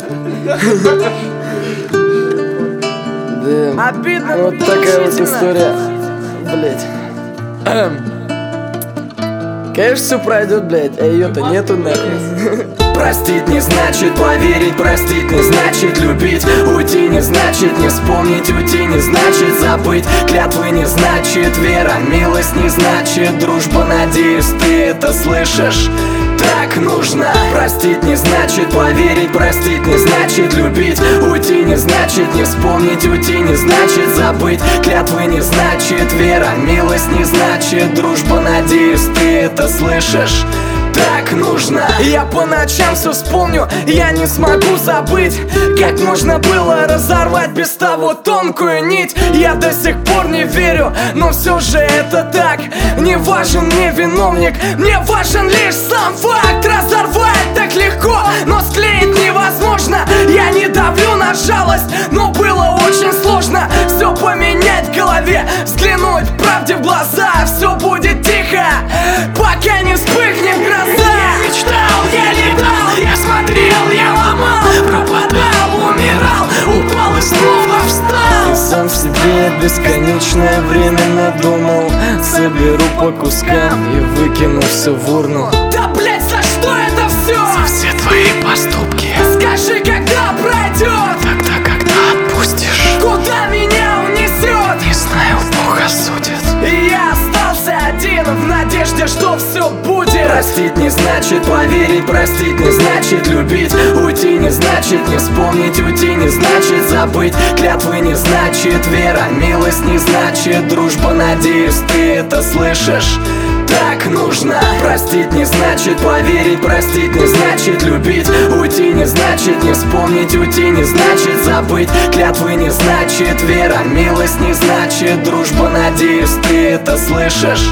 Да, Обидно, вот такая вот история, блять. Конечно, все пройдет, блять, а ее-то нету нахуй. Простить не значит поверить, простить не значит любить. Уйти не значит не вспомнить, уйти не значит забыть. Клятвы не значит вера, милость не значит дружба. Надеюсь, ты это слышишь. Так нужно. Простить не значит поверить, простить не значит любить. Уйти не значит не вспомнить, уйти не значит забыть. Клятвы не значит вера, милость не значит дружба. Надеюсь, ты это слышишь. Так нужно. Я по ночам все вспомню, я не смогу забыть, как можно было разорвать без того тонкую нить. Я до сих пор не верю, но все же это так. Не важен мне виновник, мне важен лишь сам факт. Разорвать так легко, но склеить невозможно. Я не давлю на жалость, но было очень сложно все поменять в голове, взглянуть правде в глаза. Все будет тихо, пока не вспыхнет гроза. Я мечтал, я летал, я смотрел, я ломал, пропадал, умирал, упал и снова встал. И сам в себе бесконечное время надумал. Соберу по кускам и выкину все в урну. Да блять, за что это все? За все твои поступки. Скажи, когда пройдет? Тогда, когда отпустишь. Куда меня унесет? Не знаю, Бог осудит. И я остался один в надежде, что все будет. Простить не значит поверить, простить не значит любить. Уйти не значит не вспомнить, уйти не значит забыть. Клятвы не значит вера, милость не значит дружба. Надеюсь, ты это слышишь. Так нужно. Простить не значит поверить, простить не значит любить. Уйти не значит не вспомнить, уйти не значит забыть. Клятвы не значит вера, милость не значит дружба. Надеюсь, ты это слышишь.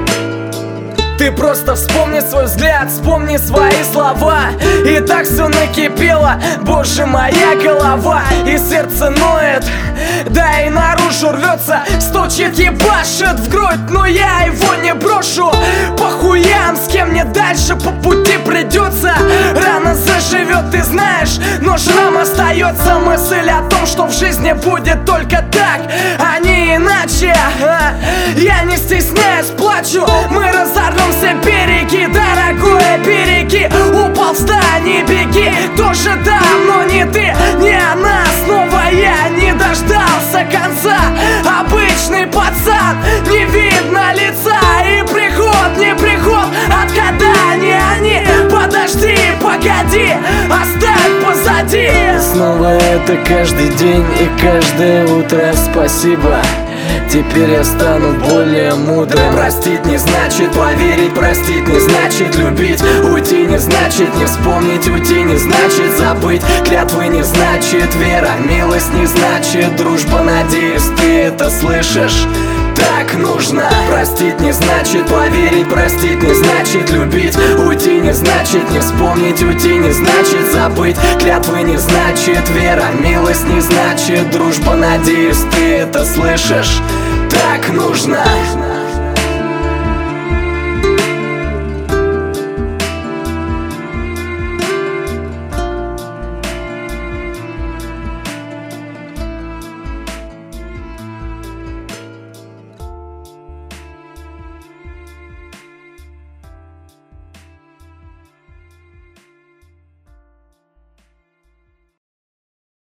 Ты просто вспомни свой взгляд, вспомни свои слова. И так все накипело, боже, моя голова. И сердце ноет, да и наружу рвется. Стучит, ебашит в грудь, но я его не брошу. По хуям, с кем мне дальше по пути придется. Рано заживет, ты знаешь, но шрам остается. Мысль о том, что в жизни будет только так, а не иначе. Я не стесняюсь, плачу, мы разорвем все береги, дорогое, береги. Упал, встань и беги. Тоже да, но не ты, не она. Снова я не дождался конца. Обычный пацан, не видно лица. И приход, не приход, откуда не они. Подожди, погоди, оставь позади. Снова это каждый день и каждое утро. Спасибо, теперь я стану более мудрым. Простить не значит поверить, простить не значит любить. Уйти не значит не вспомнить, уйти не значит забыть. Клятвы не значит вера, милость не значит дружба. Надеюсь, ты это слышишь. Так нужно. Простить не значит поверить, простить не значит любить. Уйти не значит не вспомнить, уйти не значит забыть. Клятвы не значит вера, милость не значит дружба. Надеюсь, ты это слышишь. Так нужно.